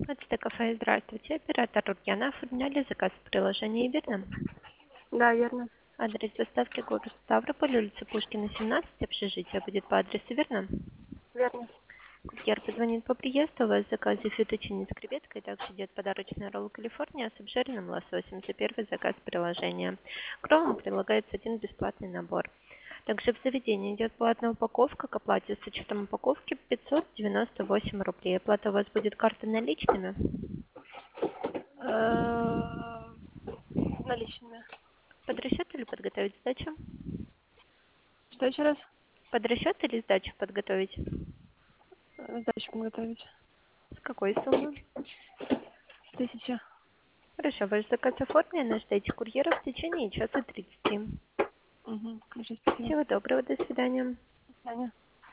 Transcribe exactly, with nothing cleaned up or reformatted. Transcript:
Это кафе, здравствуйте. Оператор Рукьяна. Оформляли заказ в приложении, верно? Да, верно. Адрес доставки город Ставрополь, улица Пушкина, семнадцать, общежитие будет по адресу, верно? Верно. Курьер позвонит по приезду, у вас в заказе фетучини с креветкой, также идет подарочный ролл Калифорния с обжаренным лососем за первый заказ приложения. К роллам предлагается один бесплатный набор. Также в заведении идет платная упаковка, к оплате с учетом упаковки пятьсот девяносто восемь рублей. Оплата у вас будет картой наличными? Э, Наличными. Под расчет или подготовить сдачу? Что еще раз? Под расчет или сдачу подготовить? Э, Сдачу подготовить. С какой суммы? Тысяча. Хорошо, ваш заказ оформлен, ожидайте курьера в течение часа тридцати. Угу. Хорошо, спасибо. Всего доброго, до свидания. До свидания.